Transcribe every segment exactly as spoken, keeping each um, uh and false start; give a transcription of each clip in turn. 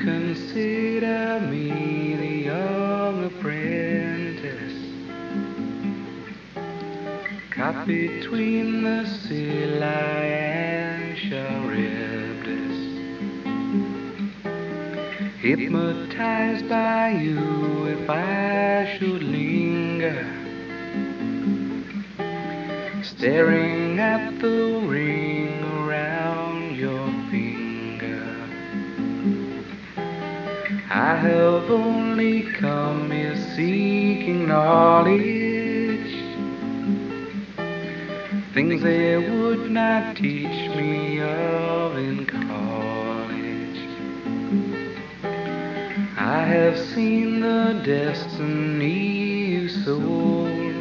Consider me the young apprentice, caught between the Scylla and Charybdis, hypnotized by you if I should linger, staring at the ring around your finger. I have only come here seeking knowledge, things they would not teach me of in college. I have seen the destiny you sold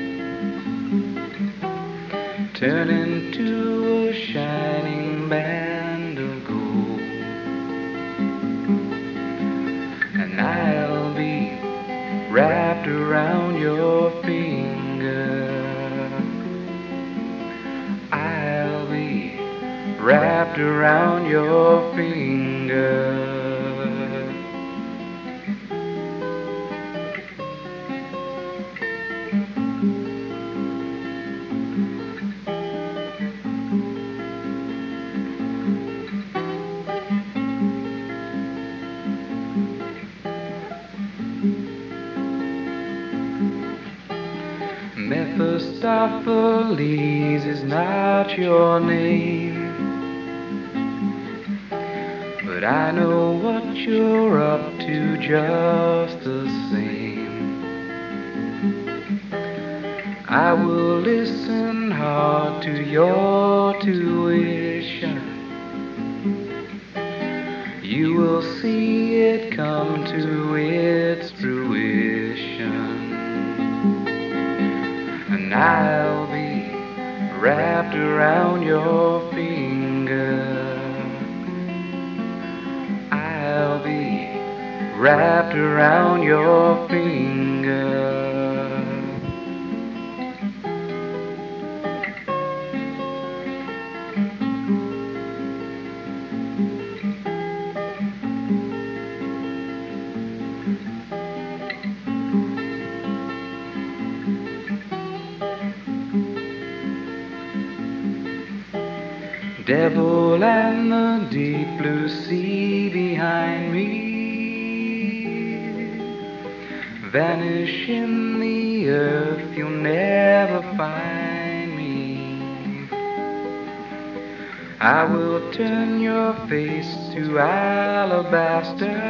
turn into a shining band of gold, and I'll be wrapped around your finger. I'll be wrapped around your finger. Mephistopheles is not your name, but I know what you're up to just the same. I will listen hard to your tuition. You will see it come to its fruition, and I'll be wrapped around your finger. I'll be wrapped around your finger. Devil and the deep blue sea behind me, vanish in the earth, you'll never find me. I will turn your face to alabaster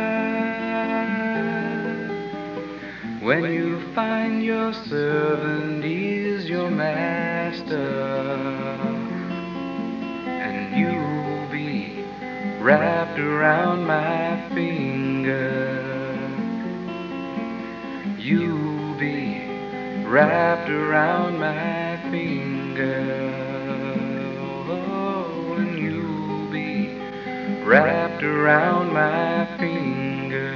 when you find your servant is your master. You'll be wrapped around my finger. You'll be wrapped around my finger. Oh, and you'll be wrapped around my finger.